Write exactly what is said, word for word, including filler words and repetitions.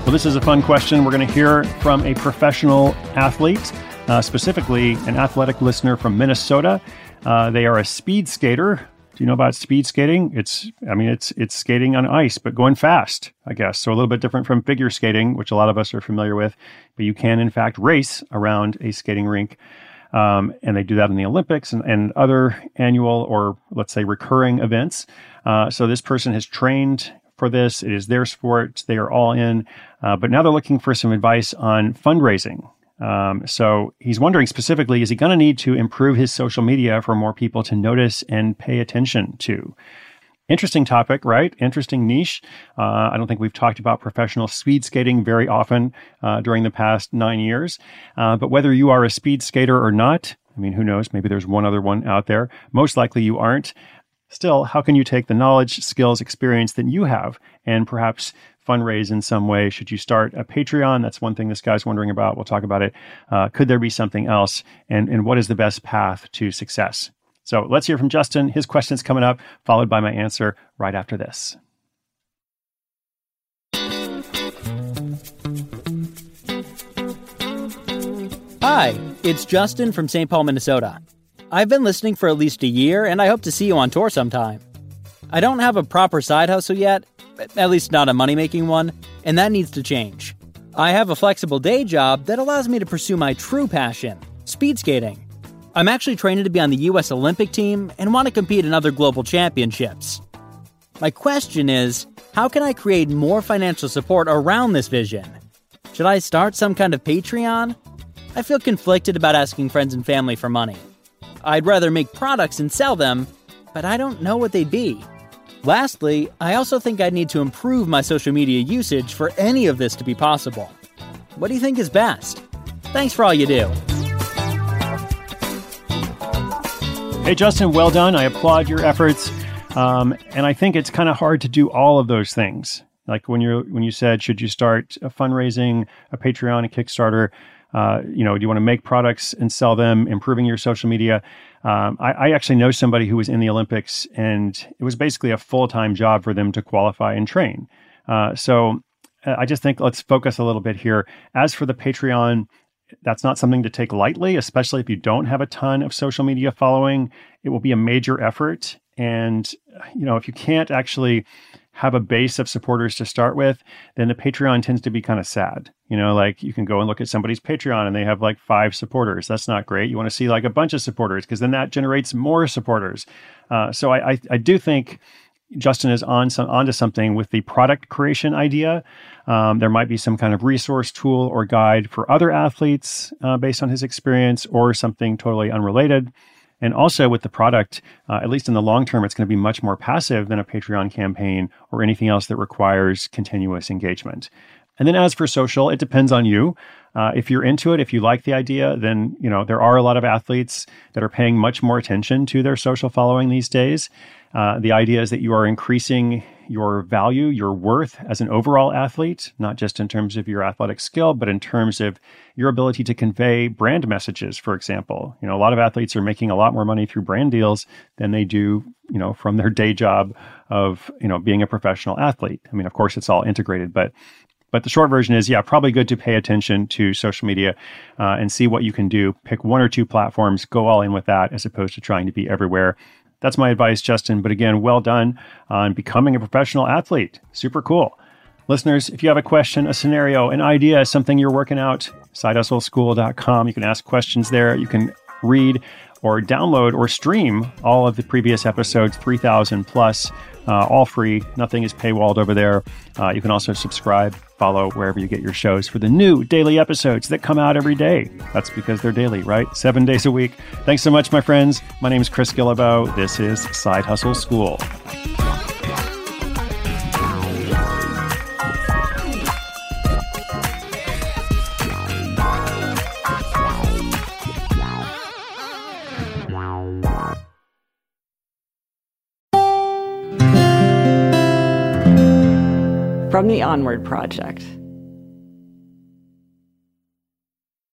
Well, this is a fun question. We're going to hear from a professional athlete, uh, specifically an athletic listener from Minnesota. Uh, they are a speed skater. Do you know about speed skating? It's, I mean, it's it's skating on ice, but going fast, I guess. So a little bit different from figure skating, which a lot of us are familiar with. But you can, in fact, race around a skating rink. Um, and they do that in the Olympics and, and other annual or, let's say, recurring events. Uh, so this person has trained for this. It is their sport. They are all in. Uh, but now they're looking for some advice on fundraising. Um, so he's wondering specifically, is he going to need to improve his social media for more people to notice and pay attention to? Interesting topic, right? Interesting niche. Uh, I don't think we've talked about professional speed skating very often uh, during the past nine years. Uh, but whether you are a speed skater or not, I mean, who knows? Maybe there's one other one out there. Most likely you aren't. Still, how can you take the knowledge, skills, experience that you have and perhaps fundraise in some way? Should you start a Patreon? That's one thing this guy's wondering about. We'll talk about it. Uh, could there be something else? And, and what is the best path to success? So let's hear from Justin. His question's coming up, followed by my answer right after this. Hi, it's Justin from Saint Paul, Minnesota. I've been listening for at least a year, and I hope to see you on tour sometime. I don't have a proper side hustle yet, at least not a money-making one, and that needs to change. I have a flexible day job that allows me to pursue my true passion, speed skating. I'm actually training to be on the U S Olympic team and want to compete in other global championships. My question is, how can I create more financial support around this vision? Should I start some kind of Patreon? I feel conflicted about asking friends and family for money. I'd rather make products and sell them, but I don't know what they'd be. Lastly, I also think I'd need to improve my social media usage for any of this to be possible. What do you think is best? Thanks for all you do. Hey, Justin, well done. I applaud your efforts. Um, and I think it's kind of hard to do all of those things. Like when you're when you said, should you start a fundraising, a Patreon, a Kickstarter? Uh, you know, do you want to make products and sell them, improving your social media? Um, I, I actually know somebody who was in the Olympics, and it was basically a full-time job for them to qualify and train. Uh, so uh, I just think let's focus a little bit here. As for the Patreon, that's not something to take lightly, especially if you don't have a ton of social media following. It will be a major effort. And, you know, if you can't actually have a base of supporters to start with, then the Patreon tends to be kind of sad. You know, like you can go and look at somebody's Patreon and they have like five supporters. That's not great. You want to see like a bunch of supporters because then that generates more supporters. Uh, so I, I, I do think Justin is on some onto something with the product creation idea. Um, there might be some kind of resource tool or guide for other athletes uh, based on his experience, or something totally unrelated. And also with the product, uh, at least in the long term, it's going to be much more passive than a Patreon campaign or anything else that requires continuous engagement. And then as for social, it depends on you. Uh, if you're into it, if you like the idea, then, you know, there are a lot of athletes that are paying much more attention to their social following these days. Uh, the idea is that you are increasing your value, your worth as an overall athlete, not just in terms of your athletic skill, but in terms of your ability to convey brand messages, for example. You know, a lot of athletes are making a lot more money through brand deals than they do, you know, from their day job of, you know, being a professional athlete. I mean, of course, it's all integrated, but But the short version is, yeah, probably good to pay attention to social media uh, and see what you can do. Pick one or two platforms, go all in with that, as opposed to trying to be everywhere. That's my advice, Justin. But again, well done on becoming a professional athlete. Super cool. Listeners, if you have a question, a scenario, an idea, something you're working out, side hustle school dot com. You can ask questions there. You can read or download or stream all of the previous episodes, three thousand plus, uh, all free. Nothing is paywalled over there. Uh, you can also subscribe, follow wherever you get your shows for the new daily episodes that come out every day. That's because they're daily, right? Seven days a week. Thanks so much, my friends. My name is Chris Guillebeau. This is Side Hustle School. From the Onward Project.